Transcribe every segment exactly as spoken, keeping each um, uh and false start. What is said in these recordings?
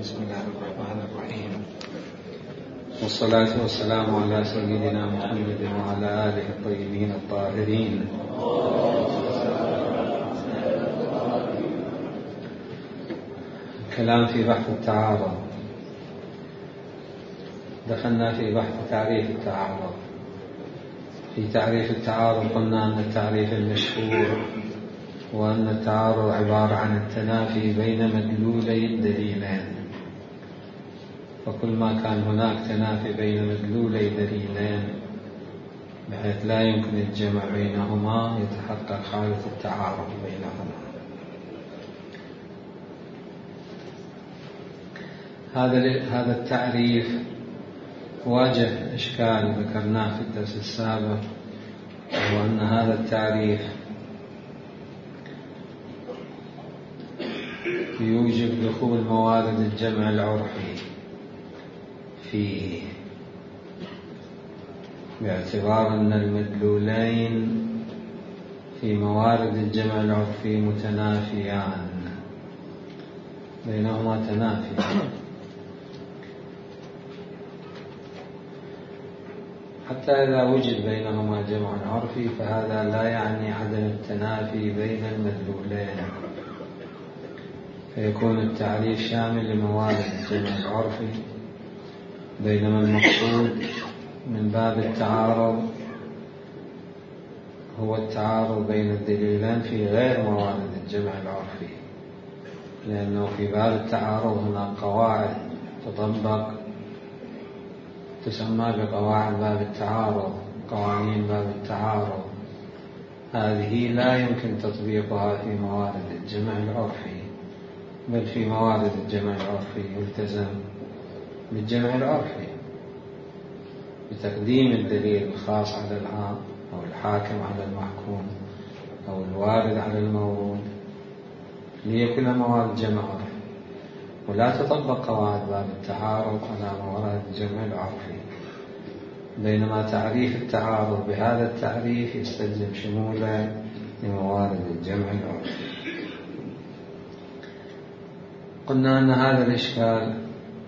بسم الله الرحمن الرحيم، والصلاة والسلام على سيدنا محمد وعلى آله الطيبين الطاهرين. كلام في بحث التعارض. دخلنا في بحث تعريف التعارض. في تعريف التعارض قلنا أن التعريف المشهور وأن التعارض عبارة عن التنافي بين مدلولي الدليلين، وكل ما كان هناك تنافي بين مدلولي دليلين بحيث لا يمكن الجمع بينهما يتحقق حالة التعارض بينهما. هذا هذا التعريف واجه إشكال ذكرناه في الدرس السابق، وأن هذا التعريف يوجب دخول موارد الجمع العرفي فيه، باعتبار أن المدلولين في موارد الجمع العرفي متنافيان، بينهما تنافي. حتى إذا وجد بينهما جمع عرفي فهذا لا يعني عدم التنافي بين المدلولين، فيكون التعريف شامل لموارد الجمع العرفي، بينما المقصود من باب التعارض هو التعارض بين الدليلين في غير موارد الجمع العرفي، لأنه في باب التعارض هناك قواعد تطبق تسمى بقواعد باب التعارض، قوانين باب التعارض. هذه لا يمكن تطبيقها في موارد الجمع العرفي، بل في موارد الجمع العرفي يلتزم بالجمع العرفي بتقديم الدليل الخاص على العام، أو الحاكم على المحكوم، أو الوارد على المورود، ليكون موارد جمع عرفي. ولا تطبق قواعد باب التعارض على موارد الجمع العرفي، بينما تعريف التعارض بهذا التعريف يستلزم شموله لموارد الجمع العرفي. قلنا أن هذا الإشكال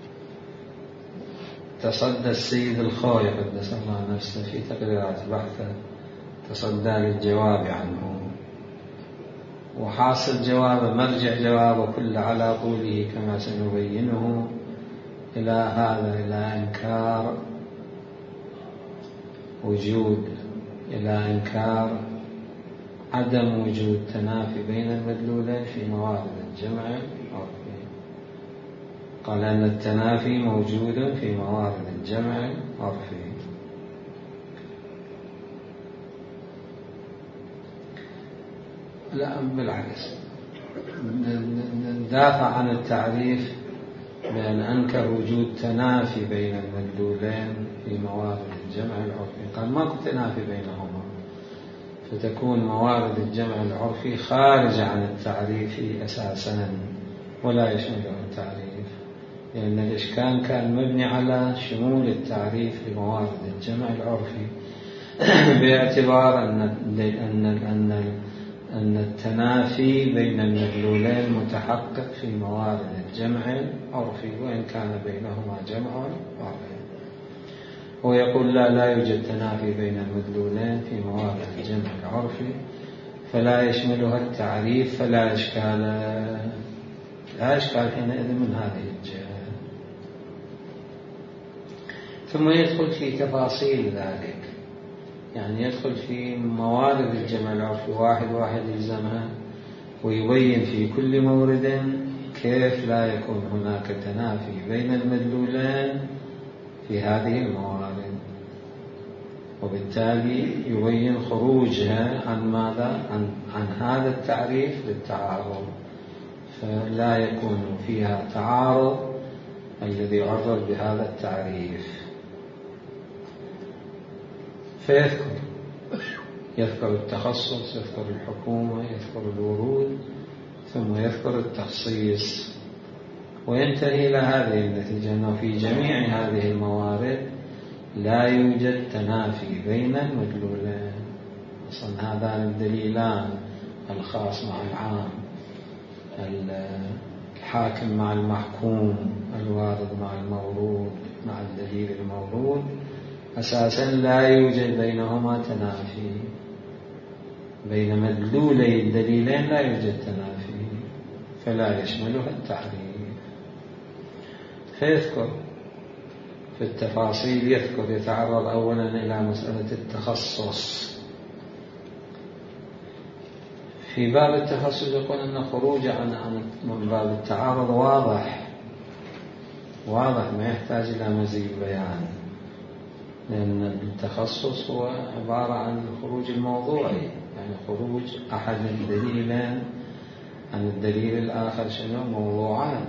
تصدى السيد الخوي قدس الله نفسه في تقريرات بحثه، تصدى للجواب عنه، وحاصل جوابه مرجع جوابه كله على طوله كما سنبينه إلى هذا، إلى إنكار وجود إلى إنكار عدم وجود تنافي بين المدلولين في موارد الجمع العرفي. قال أن التنافي موجود في موارد الجمع العرفي. لا بالعكس، ندافع عن التعريف بأن أنكر وجود تنافي بين المدلولين في موارد الجمع العرفي. قال ماكو تنافي بينهما، فتكون موارد الجمع العرفي خارجة عن التعريف أساسا ولا يشمله التعريف، لأن الإشكال كان مبني على شمول التعريف لموارد الجمع العرفي باعتبار أن أن أن أن التنافي بين المدلولين متحقق في موارد الجمع العرفي، وإن كان بينهما جمع عرفي. هو يقول لا لا يوجد تنافي بين المدلولين في موارد الجمع العرفي، فلا يشملها التعريف، فلا إشكال لا إشكال حينئذ من هذه الجهة. ثم يدخل في تفاصيل ذلك، يعني يدخل في موارد الجمع العرفي واحد واحد يلزمها، ويبين في كل مورد كيف لا يكون هناك تنافي بين المدلولين في هذه الموارد، وبالتالي يبين خروجها عن ماذا؟ عن, عن هذا التعريف للتعارض، فلا يكون فيها تعارض الذي يعرض بهذا التعريف. فيذكر يذكر التخصص، يذكر الحكومة، يذكر الورود، ثم يذكر التخصيص، وينتهي إلى هذه النتيجة أنه في جميع هذه الموارد لا يوجد تنافي بين المدلولين. أصلا هذان الدليلان الخاص مع العام الحاكم مع المحكوم، الوارد مع المورود مع الدليل المورود، أساسا لا يوجد بينهما تنافي، بين مدلولي الدليلين لا يوجد تنافي، فلا يشملها التعريف. فيذكر في التفاصيل، يذكر يتعرض أولا إلى مسألة التخصص. في باب التخصص يقول أن خروج عن من باب التعارض واضح واضح ما يحتاج إلى مزيد بيان، لأن التخصص هو عبارة عن الخروج الموضوعي، يعني خروج أحد الدليلين عن الدليل الآخر. شنو موضوعان؟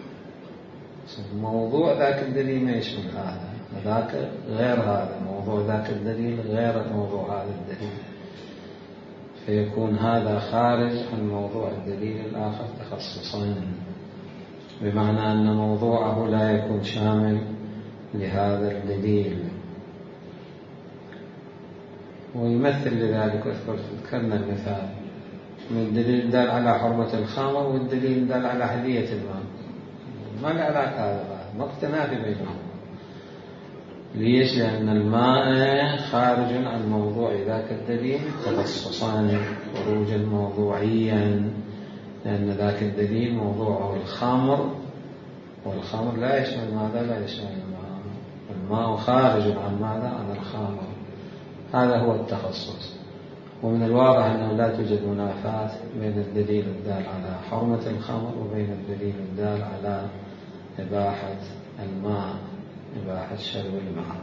موضوع ذاك الدليل ما يشمل هذا، ذاك غير هذا، موضوع ذاك الدليل غير موضوع هذا الدليل، فيكون هذا خارج عن موضوع الدليل الآخر تخصصا، بمعنى أن موضوعه لا يكون شامل لهذا الدليل. ويمثل لذلك، ذكرنا المثال من الدليل دال على حرمة الخمر والدليل دال على حلية الماء، ما العلاقة هذا؟ ما اقتنافي بينهم. ليش؟ لأن الماء خارج عن موضوع ذاك الدليل تخصصان، خروجا موضوعيا، لأن ذاك الدليل موضوعه الخمر، والخمر لا يشمل ماذا؟ لا يشمل الماء، الماء خارج عن ماذا؟ عن الخمر. هذا هو التخصص. ومن الواضح أنه لا توجد منافاة بين الدليل الدال على حرمة الخمر وبين الدليل الدال على إباحة الماء، إباحة شرب الماء.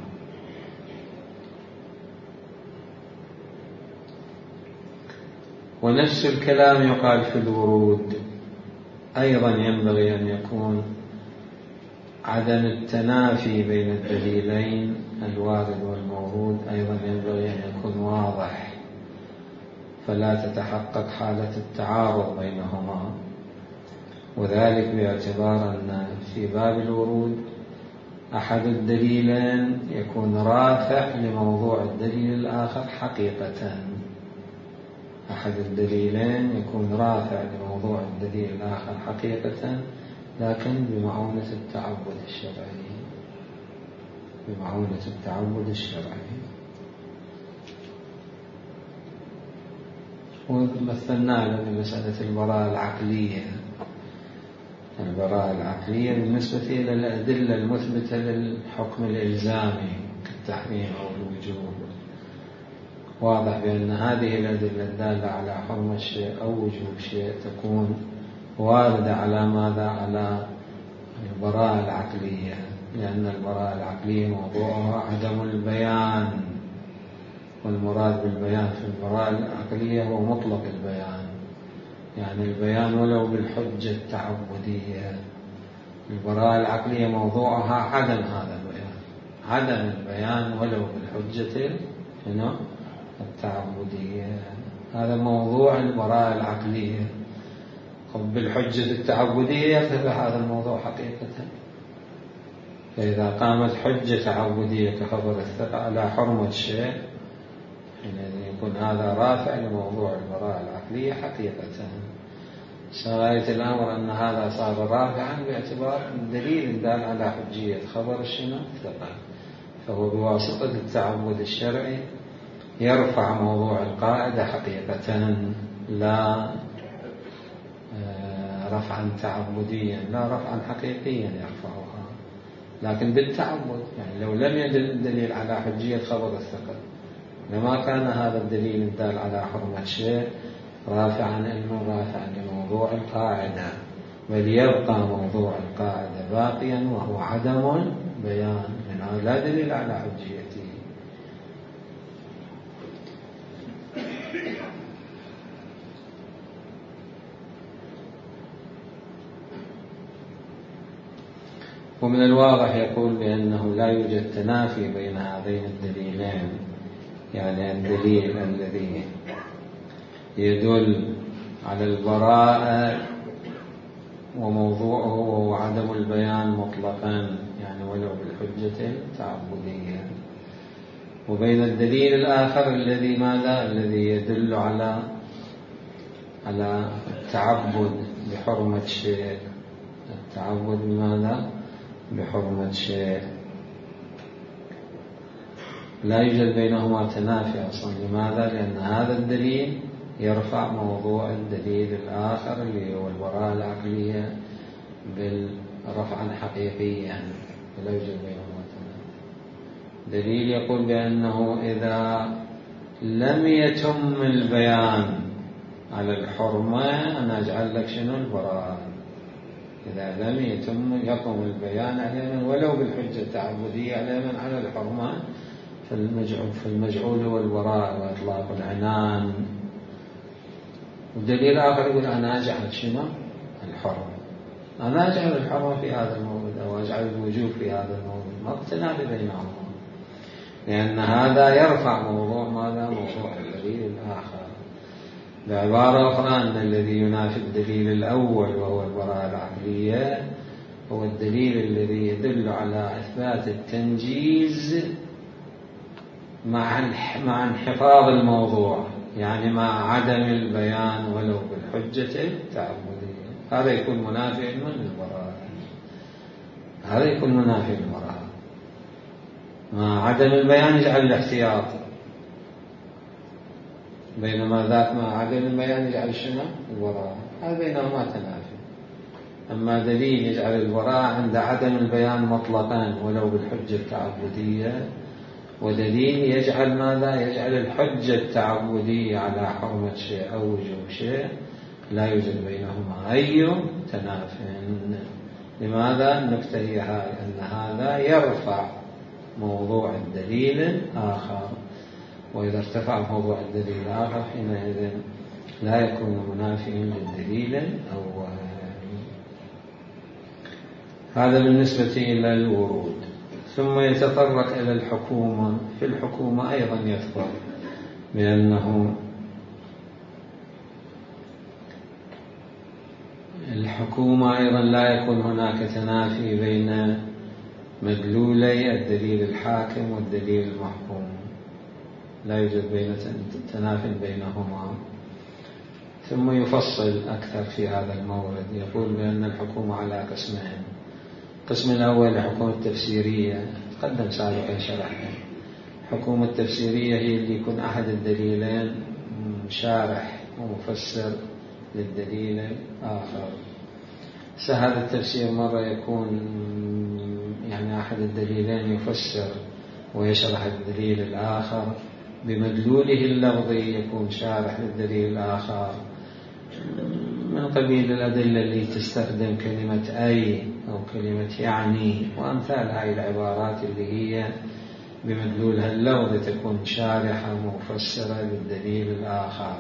ونفس الكلام يقال في الورود أيضا. ينبغي أن يكون عدم التنافي بين الدليلين الوارد والمورود أيضا ينبغي أن يكون واضح، فلا تتحقق حالة التعارض بينهما. وذلك باعتبار أن في باب الورود أحد الدليلين يكون رافع لموضوع الدليل الآخر حقيقة، أحد الدليلين يكون رافع لموضوع الدليل الآخر حقيقة، لكن بمعونة التعبد الشرعي، بمعونة التعبد الشرعي. ومثلنا بمسألة البراءة العقلية. البراءة العقلية بالنسبة إلى الأدلة المثبتة للحكم الإلزامي كالتحريم أو الوجوب، واضح بأن هذه الأدلة الدالة على حرمة شيء أو وجوب شيء تكون واردة على ماذا؟ على البراءة العقلية، لأن البراءة العقلية موضوعها عدم البيان، والمراد بالبيان في البراءة العقلية هو مطلق البيان، يعني البيان ولو بالحجة التعبدية. البراءة العقلية موضوعها عدم هذا البيان، عدم البيان ولو بالحجة التعبدية. هذا موضوع البراءة العقلية. بالحجة التعبدية يرتفع هذا الموضوع حقيقة. فإذا قامت حجة تعبدية كخبر الثقة على حرمة شيء، حينئذ يكون هذا رافع لموضوع البراءة العقلية حقيقة. غاية الأمر أن هذا صار رافعا باعتبار الدليل الدال على حجية خبر الشنو الثقة، فهو بواسطة التعبد الشرعي يرفع موضوع القاعدة حقيقة، لا رفعا تعبديا، لا رفعا حقيقيا يرفعها، لكن بالتعبد. يعني لو لم يدل الدليل على حجية خبر الثقة لما كان هذا الدليل الدال على حرمة شيء رافعا علما رافعا لموضوع القاعدة، بل يبقى موضوع القاعدة باقيا وهو عدم بيان، من لا دليل على حجيته. ومن الواضح يقول بأنه لا يوجد تنافي بين هذين الدليلين، يعني الدليل الذي يدل على البراءة وموضوعه وهو عدم البيان مطلقا، يعني ولو بالحجة التعبدية، وبين الدليل الآخر الذي ماذا؟ الذي يدل على على التعبد بحرمة شيء، التعبد بماذا؟ بحرمة شيء. لا يوجد بينهما تنافي أصلا. لماذا؟ لأن هذا الدليل يرفع موضوع الدليل الآخر اللي هو البراءة العقلية بالرفعا حقيقيا، فلا يوجد بينهما تنافي. دليل يقول بأنه إذا لم يتم البيان على الحرمة أنا أجعل لك شنو؟ البراءة. إذا لم يتم يقوم البيان على من ولو بالحجة التعبدية على من على الحرمة، فالمجعول هو البراءة وإطلاق العنان. والدليل آخر يقول أنا أجعل شنو؟ الحرمة. أنا أجعل الحرمة في هذا الموضوع أو أجعل الوجوب في هذا الموضوع، ما اقتنع بينهما، لأن هذا يرفع موضوع ماذا؟ موضوع الدليل الآخر. بعبارة أخرى أن الذي ينافي الدليل الأول وهو البراءة العقلية هو الدليل الذي يدل على إثبات التنجيز مع مع انحفاظ الموضوع، يعني مع عدم البيان ولو بالحجة التعبدية. هذا يكون منافي للبراءة، هذا يكون منافي للبراءة. مع عدم البيان يجعل الاحتياط، بينما ذاك مع عدم البيان يجعل شنو؟ البراءة. هذا بينهما تنافي. أما دليل يجعل البراءة عند عدم البيان مطلقا ولو بالحجة التعبدية، ودليل يجعل ماذا؟ يجعل الحجة التعبدية على حرمة شيء أو وجوب شيء، لا يوجد بينهما أي تناف. لماذا؟ النكتة هي هاي، أن هذا يرفع موضوع الدليل الآخر، وإذا ارتفع موضوع الدليل الآخر حينئذ لا يكون منافيا للدليل الأول. هذا بالنسبة إلى الورود. ثم يتطرق إلى الحكومة. في الحكومة أيضا يذكر بأنه الحكومة أيضا لا يكون هناك تنافي بين مدلولي الدليل الحاكم والدليل المحكوم، لا يوجد بين تناف بينهما. ثم يفصل أكثر في هذا المورد، يقول بأن الحكومة على قسمين. القسم الأول الحكومة التفسيرية، تقدم سابقا شرحنا. الحكومة التفسيرية هي اللي يكون أحد الدليلين شارح ومفسر للدليل الآخر. سهل التفسير مرة يكون يعني أحد الدليلين يفسر ويشرح الدليل الآخر بمدلوله اللفظي، يكون شارح للدليل الآخر من قبيل الأدلة اللي تستخدم كلمة أي أو كلمة يعني وأمثال هاي العبارات اللي هي بمدلولها اللفظي تكون شارحة ومفسرة للدليل الآخر.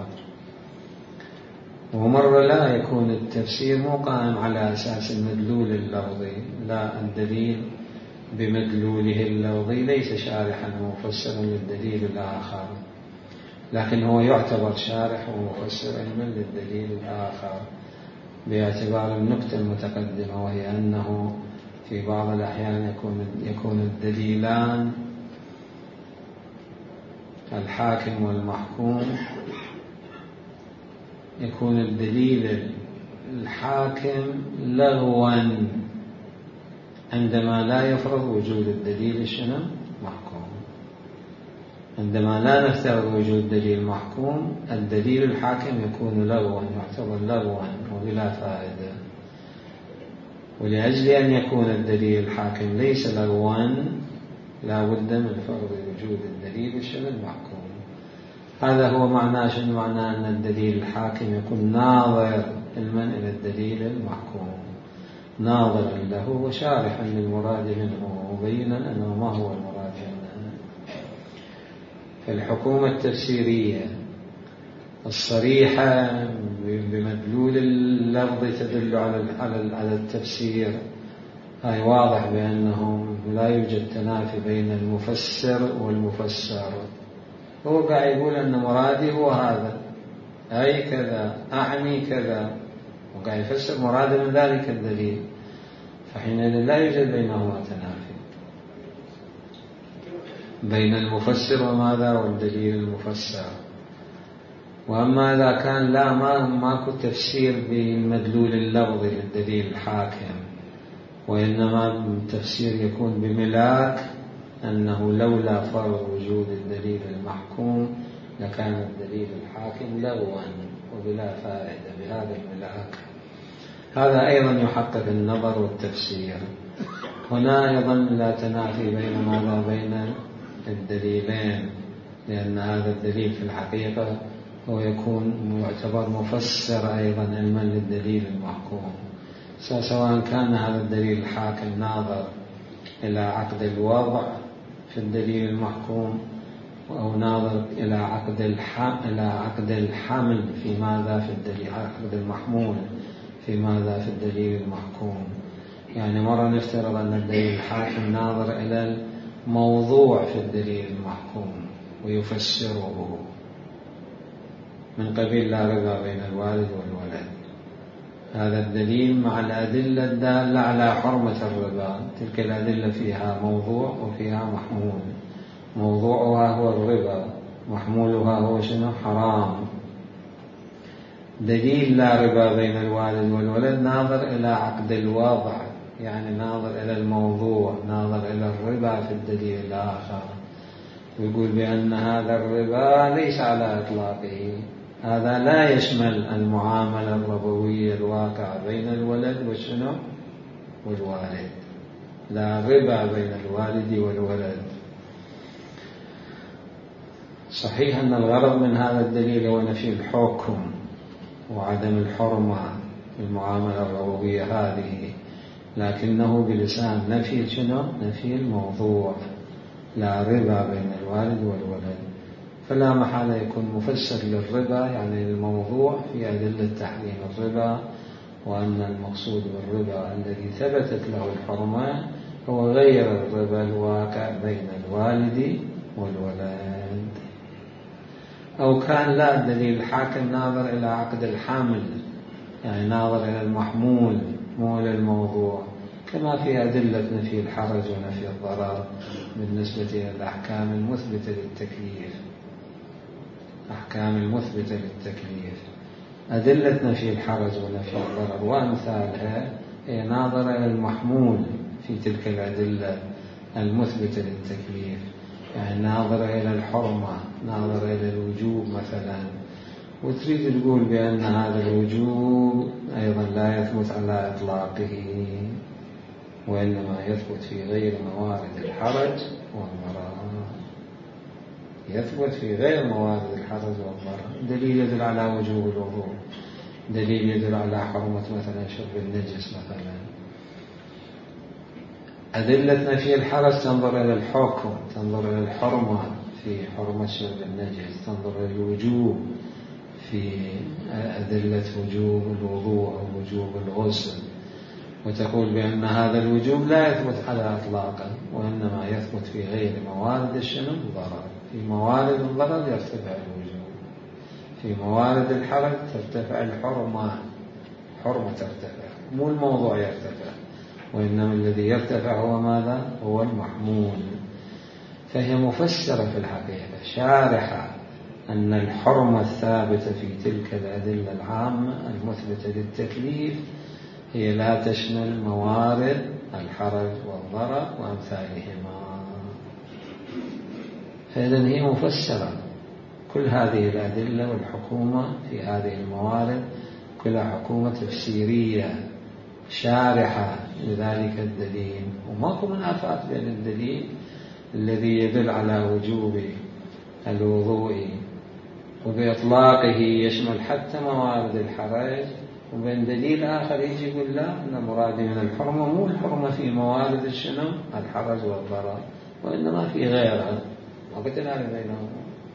ومرة لا يكون التفسير مو قائم على أساس المدلول اللفظي، لا، الدليل بمدلوله اللفظي ليس شارحا ومفسرا للدليل الآخر، لكن هو يعتبر شارح ومفسر علما للدليل الآخر باعتبار النكتة المتقدمة، وهي أنه في بعض الأحيان يكون يكون الدليلان الحاكم والمحكوم، يكون الدليل الحاكم لغوا عندما لا يفرض وجود الدليل شنو؟ محكوم. عندما لا نفترض وجود دليل محكوم الدليل الحاكم يكون لغوا، يعتبر لغوا وبلا فائدة. ولأجل أن يكون الدليل الحاكم ليس لغوا لا بد من فرض وجود الدليل شنو؟ المحكوم. هذا هو معناه. شنو معناه؟ أن الدليل الحاكم يكون ناظر علما إلى الدليل المحكوم، ناظرا له وشارحا للمراد منه ومبينا أنه ما هو المراد منه. فالحكومة التفسيرية الصريحة بمدلول اللفظ تدل على التفسير، هاي واضح بأنه لا يوجد تنافي بين المفسر والمفسر. هو قاعد يقول أن مرادي هو هذا، أي كذا، أعني كذا، وقاعد يفسر مراد من ذلك الدليل، فحينئذ لا يوجد بينهما تنافي بين المفسر وماذا؟ والدليل المفسر. وأما إذا كان لا ما ماكو تفسير بالمدلول اللفظي للدليل الحاكم، وإنما التفسير يكون بملاك أنه لولا فرض وجود الدليل المحكوم لكان الدليل الحاكم لغوا وبلا فائدة بهذا الملاك، هذا أيضا يحقق النظر والتفسير. هنا أيضا لا تنافي بين ماذا بين الدليلين، لأن هذا الدليل في الحقيقة هو يكون يعتبر مفسر أيضا علما للدليل المحكوم، سواء كان هذا الدليل الحاكم ناظر إلى عقد الوضع في الدليل المحكوم، أو ناظر إلى عقد إلى عقد الحمل في ماذا في الدليل، عقد المحمول في ماذا في الدليل المحكوم. يعني مرة نفترض أن الدليل الحاكم ناظر إلى الموضوع في الدليل المحكوم ويفسره من قبيل لا ربا بين الوالد والولد، هذا الدليل مع الأدلة الدالة على حرمة الربا، تلك الأدلة فيها موضوع وفيها محمول، موضوعها هو الربا، محمولها هو شنو؟ حرام. دليل لا ربا بين الوالد والولد ناظر إلى عقد الوضع، يعني ناظر إلى الموضوع، ناظر إلى الربا في الدليل الآخر، ويقول بأن هذا الربا ليس على إطلاقه، هذا لا يشمل المعاملة الربوية الواقعة بين الولد وشنو؟ والوالد، لا ربا بين الوالد والولد. صحيح أن الغرض من هذا الدليل هو نفي الحكم وعدم الحرمة في المعاملة الربوية هذه، لكنه بلسان نفي شنو؟ نفي الموضوع، لا ربا بين الوالد والولد، فلا محالة يكون مفسر للربا يعني الموضوع في أدلة تحريم الربا، وأن المقصود بالربا الذي ثبتت له الحرمة هو غير الربا الواقع بين الوالد والولد. أو كان لا الدليل الحاكم ناظر إلى عقد الحمل، يعني ناظر إلى المحمول مو إلى الموضوع، كما في أدلة نفي الحرج ونفي الضرر بالنسبة إلى الأحكام المثبتة للتكليف، أحكام المثبتة للتكليف، أدلة نفي الحرج ونفي الضرر وأمثالها هي ناظرة إلى المحمول في تلك الأدلة المثبتة للتكليف، يعني ناظرة إلى الحرمة، ناظرة إلى الوجوب مثلا، وتريد تقول بأن هذا الوجوب أيضا لا يثبت على إطلاقه، وإنما يثبت في غير موارد الحرج والضرر، يثبت في غير موارد الحرج والضرر. دليل يدل على وجوب الوضوء، دليل يدل على حرمة مثلا شرب النجس مثلا. أدلة نفي الحرج تنظر إلى الحكم، تنظر إلى الحرمة في حرمة شرب النجس، تنظر إلى الوجوب في أدلة وجوب الوضوء أو وجوب الغسل، وتقول بأن هذا الوجوب لا يثبت على إطلاقه، وإنما يثبت في غير موارد الشنو؟ الضرر. في موارد الضرر يرتفع الوجوب، في موارد الحرج ترتفع الحرمة، حرمة ترتفع، مو الموضوع يرتفع، وإنما الذي يرتفع هو ماذا؟ هو المحمول. فهي مفسرة في الحقيقة شارحة أن الحرمة الثابتة في تلك الأدلة العامة المثبتة للتكليف هي لا تشمل موارد الحرج والضرر وأمثالهما، فإذن هي مفسرة. كل هذه الأدلة والحكومة في هذه الموارد كلها حكومة تفسيرية شارحة لذلك الدليل، وماكو منافات بين الدليل الذي يدل على وجوب الوضوء وبإطلاقه يشمل حتى موارد الحرج، وبين دليل آخر يجي يقول لا، أن مرادي من الحرمة مو الحرمة في موارد الشنو؟ الحرج والضرر، وإنما في غيرها، ما قتنا بينهم.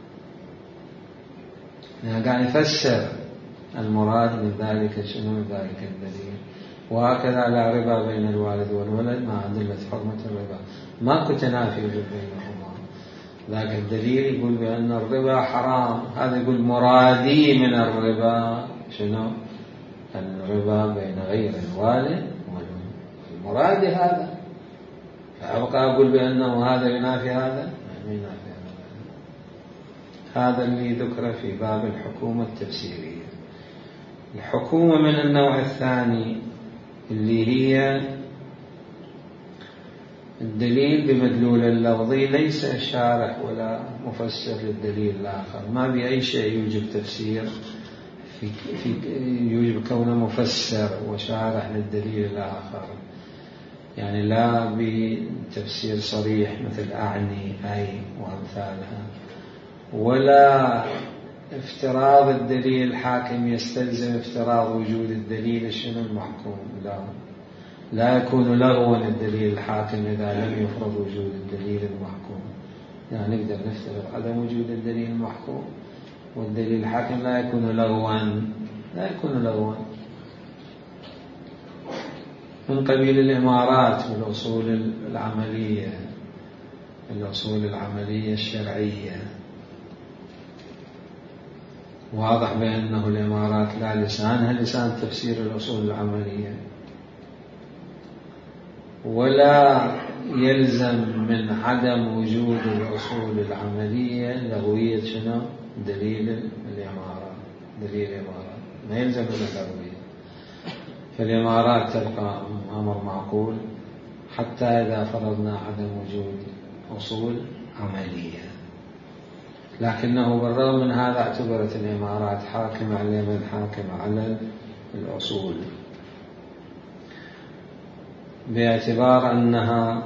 يعني قاعد يفسر المراد من ذلك شنو؟ من ذلك الدليل. وهكذا لا ربا بين الوالد والولد مع أدلة حرمة الربا، ماكو تنافي بينهما. ذاك الدليل يقول بأن الربا حرام، هذا يقول مرادي من الربا شنو؟ الربا بين غير الوالد والولد، المراد هذا، فأبقى أقول بأنه هذا ينافي هذا، ما ينافي هذا. هذا اللي ذكر في باب الحكومة التفسيرية. الحكومة من النوع الثاني اللي هي الدليل بمدلول اللفظي، ليس شارح ولا مفسر للدليل الآخر، ما بأي شيء يوجب تفسير في, في يوجب كونه مفسر وشارح للدليل الآخر، يعني لا بتفسير صريح مثل أعني أي وأمثالها، ولا افتراض الدليل الحاكم يستلزم افتراض وجود الدليل شنو المحكوم، لا لا يكون لغوا الدليل الحاكم إذا لم يفرض وجود الدليل المحكوم. يعني نقدر نفترض عدم وجود الدليل المحكوم والدليل الحاكم لا يكون لغوا، لا يكون لغوا. من قبيل الإمارات والأصول العملية، الأصول العملية الشرعية، واضح بأنه الإمارات لا لسانها لسان تفسير الأصول العملية، ولا يلزم من عدم وجود الأصول العملية لغوية شنو؟ دليل الإمارة، دليل الإمارة ما يلزم من اللغوية. فالإمارات تلقى أمر معقول حتى إذا فرضنا عدم وجود أصول عملية، لكنه بالرغم من هذا اعتبرت الإمارات حاكمة على من حاكم على الأصول، باعتبار أنها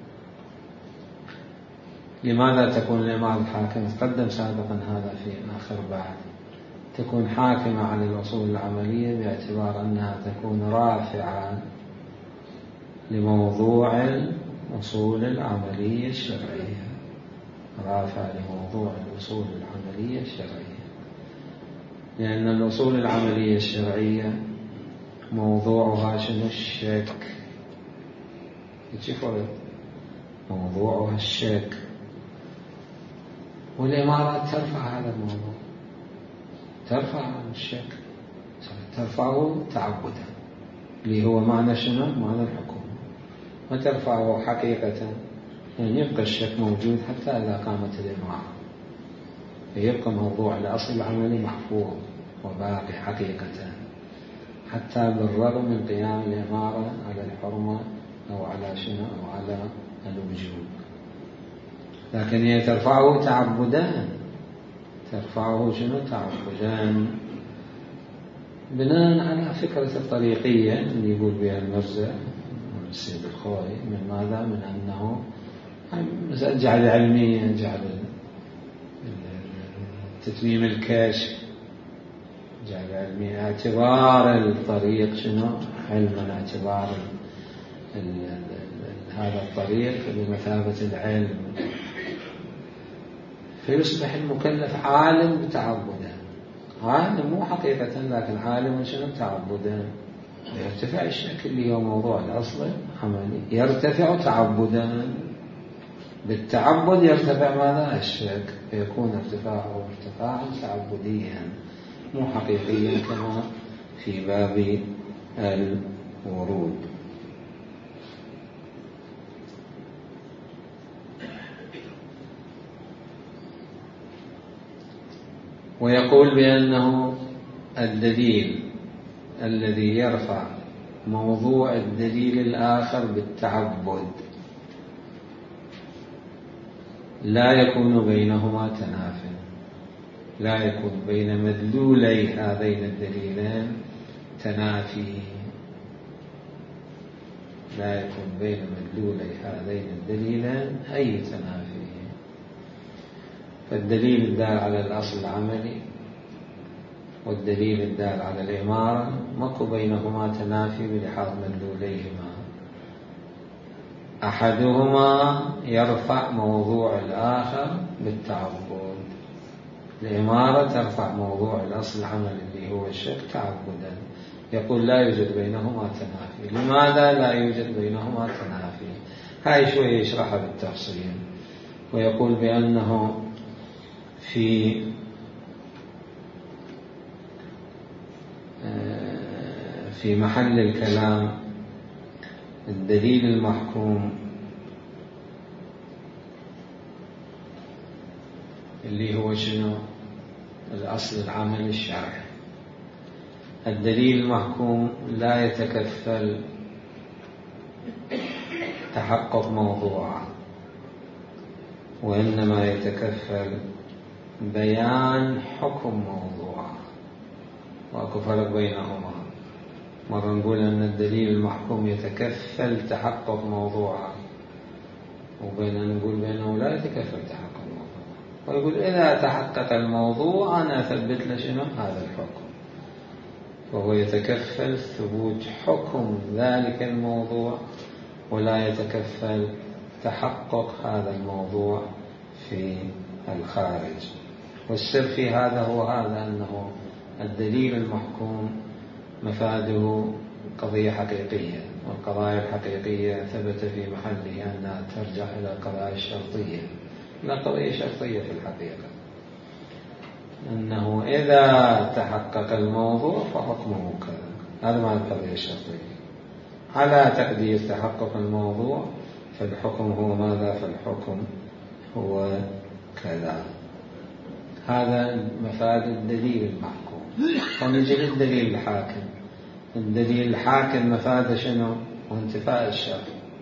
لماذا تكون الإمارة حاكمة؟ تقدم سابقا هذا في آخر بعد، تكون حاكمة على الأصول العملية باعتبار أنها تكون رافعة لموضوع الأصول العملية الشرعية، رافعة لموضوع الأصول العملية الشرعية، لأن الأصول العملية الشرعية موضوعها شنو؟ الشك. فرق موضوعها الشك، والإمارات ترفع هذا الموضوع، ترفع عن الشك، ترفعه تعبدا اللي هو معنى شنو؟ معنى الحكومة، ما ترفعه حقيقة، يعني يبقى الشك موجود حتى إذا قامت الإمارة، فيبقى موضوع الأصل العملي محفوظ وباقي حقيقة حتى بالرغم من قيام الإمارة على الحرمة أو على شنو أو على الوجوب، لكن هي ترفعه تعبدا، ترفعه شنو؟ تعبدا، بناء على فكرة الطريقية اللي يقول بها المرزا السيد الخوي، من ماذا؟ من أنه جعل علميا، جعل تتميم الكشف، جعل علميا، اعتبار الطريق شنو؟ علما، اعتبار هذا الطريق بمثابة العلم، فيصبح المكلف عالم بتعبدا، عالم مو حقيقة لكن عالم شنو؟ تعبدا، يرتفع الشك اللي هو موضوع الأصل عملي، يرتفع تعبدا، بالتعبد يرتفع ماذا؟ الشك، فيكون ارتفاعه ارتفاعا تعبديا مو حقيقيا كما في باب الورود. ويقول بأنه الدليل الذي يرفع موضوع الدليل الآخر بالتعبد لا يكون بينهما تنافي، لا يكون بين مدلولي هذين الدليلين تنافي، لا يكون بين مدلولي هذين الدليلين أي تنافي. فالدليل الدال على الأصل العملي والدليل الدال على الإمارة ماكو بينهما تنافي بلحاظ مدلوليهما، أحدهما يرفع موضوع الآخر بالتعبد، الإمارة ترفع موضوع الأصل العملي اللي هو الشك تعبدا. يقول لا يوجد بينهما تنافي. لماذا لا يوجد بينهما تنافي؟ هاي شوية يشرحها بالتفصيل، ويقول بأنه في في محل الكلام الدليل المحكوم اللي هو شنو؟ الأصل العمل الشرعي. الدليل المحكوم لا يتكفل تحقق موضوعه، وإنما يتكفل بيان حكم موضوعه، وأكو فرق بينهما. مرة نقول أن الدليل المحكوم يتكفل تحقق موضوعه، وبين نقول بأنه لا يتكفل تحقق الموضوع. ويقول إذا تحقق الموضوع أنا أثبت له شنو؟ هذا الحكم. فهو يتكفل ثبوت حكم ذلك الموضوع، ولا يتكفل تحقق هذا الموضوع في الخارج. والسر في هذا هو هذا، أنه الدليل المحكوم مفاده قضية حقيقية، والقضايا الحقيقية ثبت في محله أنها ترجع إلى القضايا الشرطية، لا قضية شرطية في الحقيقة، أنه إذا تحقق الموضوع فحكمه كذا. هذا معنى القضية الشرطية. على تقدير تحقق الموضوع فالحكم هو ماذا؟ فالحكم هو كذا. هذا مفاد الدليل المحكوم. فنجي للدليل الحاكم. الدليل الحاكم مفاد شنو؟ وانتفاء الشرط،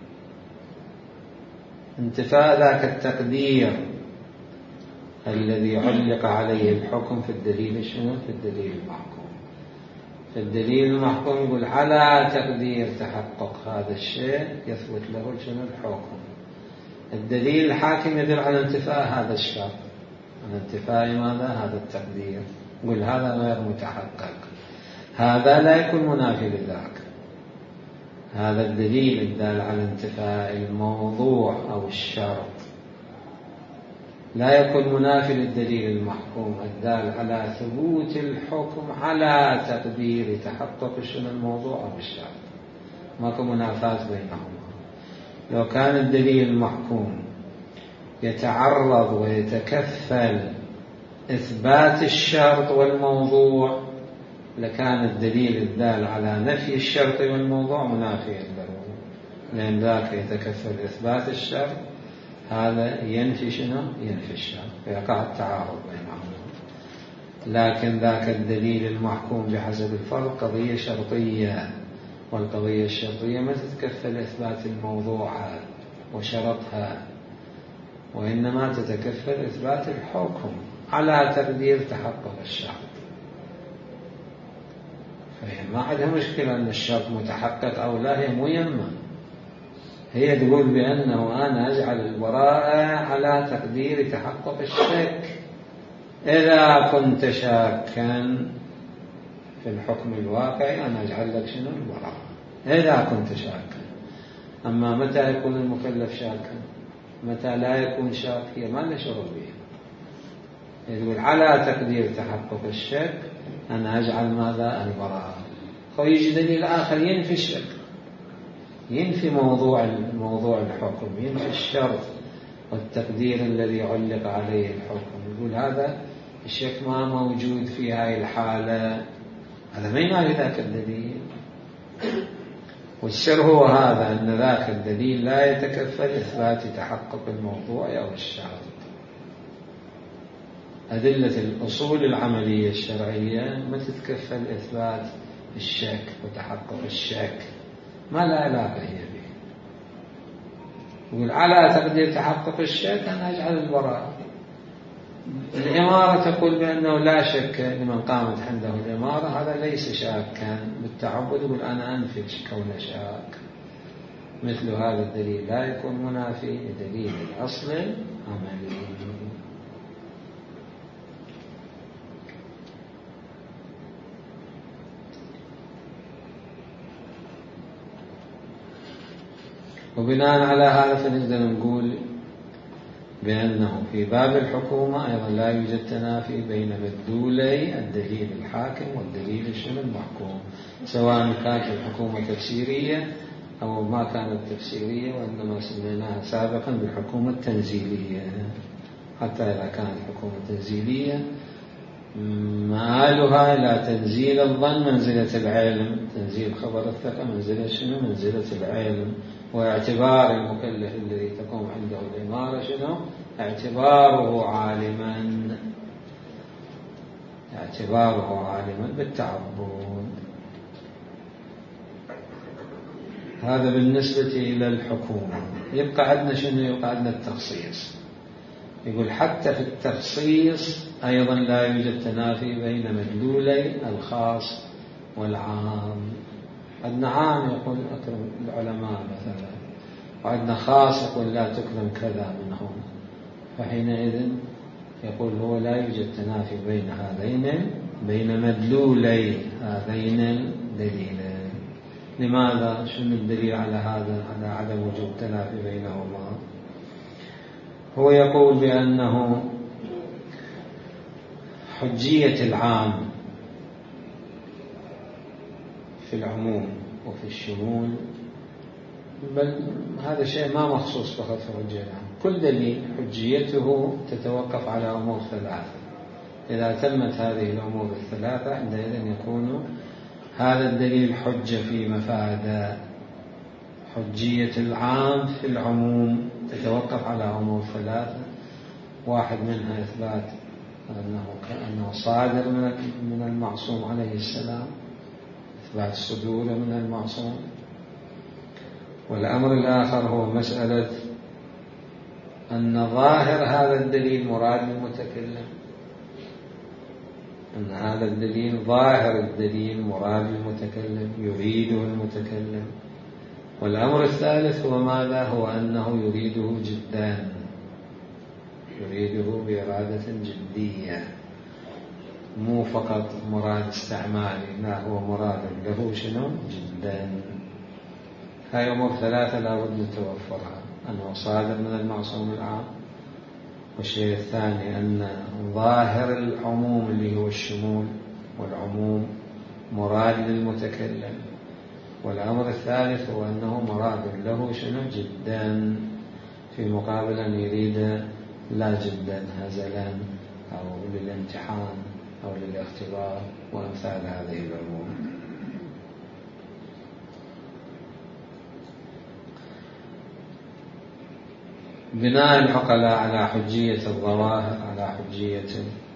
انتفاء ذاك التقدير الذي علق عليه الحكم في الدليل شنو؟ في الدليل المحكوم. في الدليل المحكوم يقول على تقدير تحقق هذا الشيء يثبت له شنو؟ الحكم. الدليل الحاكم يدل على انتفاء هذا الشرط، على انتفاء ماذا؟ هذا التقدير. يقول هذا غير متحقق، هذا لا يكون منافي لذاك. هذا الدليل الدال على انتفاء الموضوع أو الشرط لا يكون منافي للدليل المحكوم الدال على ثبوت الحكم على تقدير تحقق شنو؟ الموضوع أو الشرط. ماكو منافاة بينهما. لو كان الدليل المحكوم يتعرض ويتكفل إثبات الشرط والموضوع لكان الدليل الدال على نفي الشرط والموضوع منافيا له، لأن ذاك يتكفل إثبات الشرط، هذا ينفي شنو؟ ينفي الشرط، فيقع التعارض بينهما. لكن ذاك الدليل المحكوم بحسب الفرق قضية شرطية، والقضية الشرطية ما تتكفل إثبات الموضوع وشرطها، وإنما تتكفل إثبات الحكم على تقدير تحقق الشرط. فهي ما عندها مشكلة أن الشرط متحقق أو لا، هي مو يمه. هي تقول بأنه أنا أجعل البراءة على تقدير تحقق الشك. إذا كنت شاكا في الحكم الواقعي أنا أجعل لك شنو؟ البراءة، إذا كنت شاكا. أما متى يكون المكلف شاكا؟ متى لا يكون شاك؟ هي ما لها شغل بها. يقول على تقدير تحقق الشك أنا أجعل ماذا؟ البراءة. ويجي دليل آخر ينفي الشك، ينفي موضوع موضوع الحكم، ينفي الشرط والتقدير الذي علق عليه الحكم. يقول هذا الشك ما موجود في هاي الحالة، هذا ما ينافي ذاك الدليل. والسر هو هذا، أن ذاك الدليل لا يتكفل إثبات تحقق الموضوع أو الشرط. أدلة الأصول العملية الشرعية ما تتكفل إثبات الشك وتحقق الشك، ما لا علاقة هي به. يقول على تقدير تحقق الشك أنا أجعل البراءة. الإمارة تقول بأنه لا شك لمن قامت عنده الإمارة، هذا ليس شاكا بالتعبد، يقول أنا أنفي كون شاك. مثل هذا الدليل لا يكون منافي لدليل الأصل العملي. وبناء على هذا فنقدر نقول بأنه في باب الحكومة أيضا لا يوجد تنافي بين مدلولي الدليل الحاكم والدليل الشنو؟ المحكوم، سواء كانت الحكومة تفسيرية أو ما كانت تفسيرية، وإنما سميناها سابقا بالحكومة التنزيلية. حتى إذا كانت الحكومة تنزيلية مآلها إلى تنزيل الظن منزلة العلم، تنزيل خبر الثقة منزلة شنو؟ منزلة العلم. واعتبار المكلف الذي تقوم عنده الإمارة شنو؟ اعتباره عالما، اعتباره عالما بالتعبد. هذا بالنسبة إلى الحكومة. يبقى عندنا شنو؟ يبقى عندنا التخصيص. يقول حتى في التخصيص أيضا لا يوجد تنافي بين مدلولي الخاص والعام. عندنا عام يقول أكرم العلماء مثلا، وعندنا خاص يقول لا تكرم كذا منهم، فحينئذ يقول هو لا يوجد تنافي بين هذين، بين مدلولي هذين الدليلين. لماذا؟ شنو الدليل على هذا، على عدم وجود تنافي بينهما؟ هو يقول بأنه حجية العام في العموم وفي الشمول، بل هذا شيء ما مخصوص فقط في حجية العام. كل دليل حجيته تتوقف على أمور ثلاثة. إذا تمت هذه الأمور الثلاثة عندئذ يكون هذا الدليل حجة في مفاده. حجية العام في العموم تتوقف على أمور ثلاثة، واحد منها إثبات أنه كأنه صادر من المعصوم عليه السلام، إثبات الصدور من المعصوم. والأمر الآخر هو مسألة أن ظاهر هذا الدليل مراد المتكلم، أن هذا الدليل ظاهر الدليل مراد المتكلم يريده المتكلم. والأمر الثالث هو ماذا؟ هو أنه يريده جدا، يريده بإرادة جدية، مو فقط مراد استعمالي، لا هو مراد له شنو؟ جدا. هاي أمور ثلاثة لا بد من توفرها، أنه صادر من المعصوم العام، والشيء الثاني أن ظاهر العموم اللي هو الشمول والعموم مراد للمتكلم، والأمر الثالث هو أنه مراد له شنو؟ جدا، في مقابل أن يريد لا جدا هزلا أو للامتحان أو للاختبار وأمثال هذه العموم. بناء العقلاء على حجية الظواهر، على حجية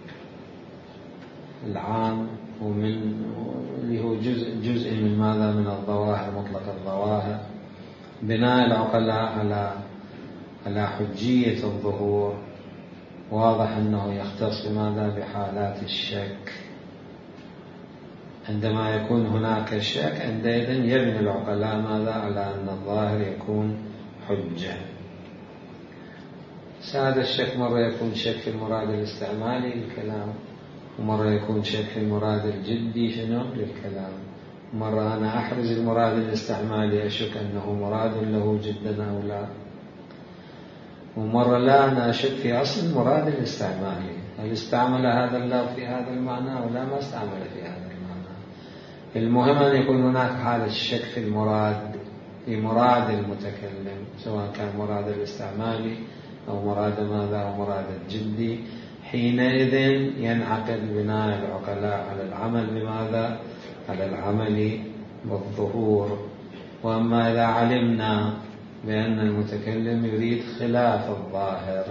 العام، ومن اللي هو جزء جزء من ماذا؟ من الظواهر، مطلق الظواهر. بناء العقلاء على على حجية الظهور، واضح أنه يختص بماذا؟ بحالات الشك. عندما يكون هناك شك عندئذ يبني العقلاء ماذا؟ على أن الظاهر يكون حجة. هذا الشك مرة يكون شك في المراد الاستعمالي للكلام، ومرة يكون شك في المراد الجدي شنو؟ للكلام. مرة أنا أحرز المراد الاستعمالي أشك أنه مراد له جدا أو لا، ومرة لا، أنا أشك في أصل المراد الاستعمالي، هل استعمل هذا اللفظ في هذا المعنى ولا ما استعمل في هذا المعنى. المهم أن يكون هناك حالة الشك في المراد، في مراد المتكلم، سواء كان مراد الاستعمالي أو مراد ماذا؟ أو مراد الجدي. حينئذ ينعقد بناء العقلاء على العمل بماذا؟ على العمل بالظهور. وأما إذا علمنا بأن المتكلم يريد خلاف الظاهر،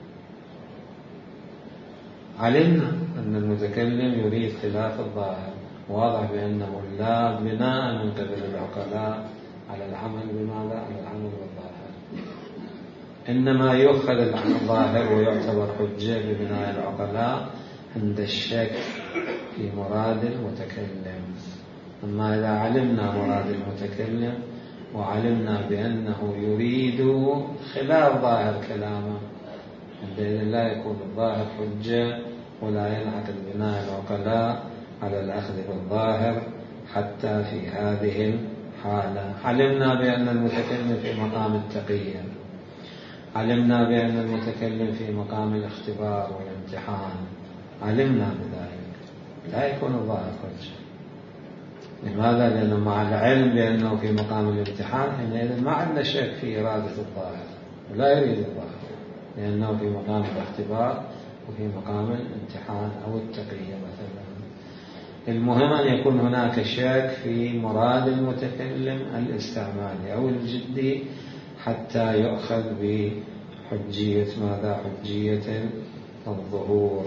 علمنا أن المتكلم يريد خلاف الظاهر، واضح بأنه لا بناء من قبل العقلاء على العمل بماذا؟ على العمل بالظاهر، إنما يؤخذ الظاهر ويعتبر حجة ببناء العقلاء عند الشك في مراد المتكلم. أما إذا علمنا مراد المتكلم وعلمنا بأنه يريد خلاف ظاهر كلامه، عندئذ لا يكون الظاهر حجة، ولا ينعقد بناء العقلاء على الأخذ بالظاهر حتى في هذه الحالة. علمنا بأن المتكلم في مقام التقية، علمنا بأن المتكلم في مقام الاختبار والامتحان، علمنا بذلك، لا يكون الظاهر حجة. لماذا؟ لأنه مع العلم بأنه في مقام الامتحان حينئذ ما عندنا شك في إرادة الظاهر، ولا يريد الظاهر، لأنه في مقام الاختبار وفي مقام الامتحان أو التقية مثلا. المهم أن يكون هناك شك في مراد المتكلم الاستعمالي أو الجدي حتى يؤخذ بحجية ماذا؟ حجية الظهور.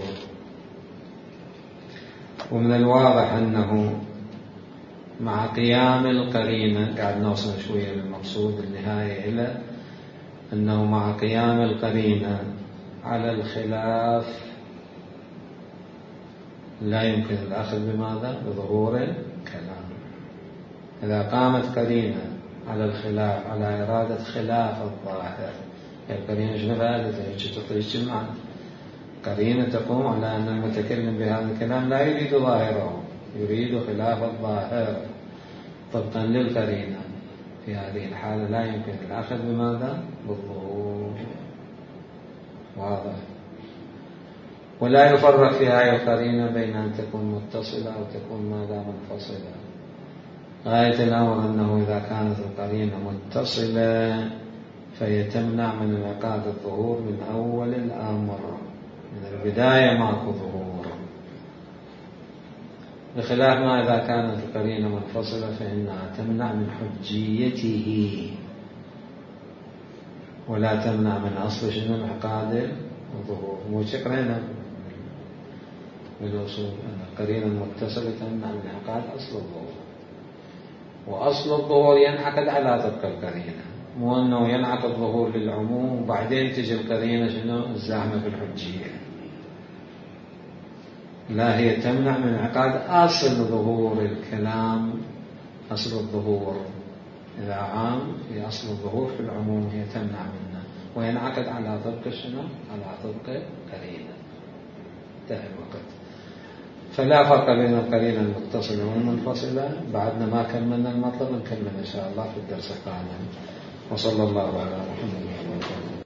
ومن الواضح أنه مع قيام القرينة، قاعد نوصل شوية للمقصود النهاية، إلى أنه مع قيام القرينة على الخلاف لا يمكن الأخذ بماذا؟ بظهور الكلام. إذا قامت قرينة على الخلاف، على إرادة خلاف الظاهر، القرينة شنو فائدتها؟ تعطيش المعنى. قرينة تقوم على أن المتكلم بهذا الكلام لا يريد ظاهره، يريد خلاف الظاهر طبقا للقرينة. في هذه الحالة لا يمكن الأخذ بماذا؟ بالظهور. واضح. ولا يفرق في هذه القرينة بين أن تكون متصلة أو تكون ماذا؟ منفصلة. غاية الأمر أنه إذا كانت القرينة متصلة فهي تمنع من انعقاد الظهور من أول الأمر، من البداية ماكو ظهور، بخلاف ما إذا كانت القرينة منفصلة فإنها تمنع من حجيته ولا تمنع من أصل شنو؟ انعقاد الظهور. وشكرنا بالوصول أن القرينة المتصلة تمنع من انعقاد أصل الظهور، وأصل الظهور ينعقد على طبق القرينة، مو أنه ينعقد الظهور للعموم وبعدين تجي القرينة شنو؟ الزاحمة في الحجية. لا، هي تمنع من انعقاد أصل ظهور الكلام. أصل الظهور إذا عام في أصل الظهور في العموم هي تمنع منه، وينعقد على طبق شنو؟ على طبق قرينة. انتهى الوقت. فلا فرق بين القرينة المتصلة والمنفصلة. بعدنا ما كملنا المطلب، نكمل إن شاء الله في الدرس القادم. وصلى الله على محمد.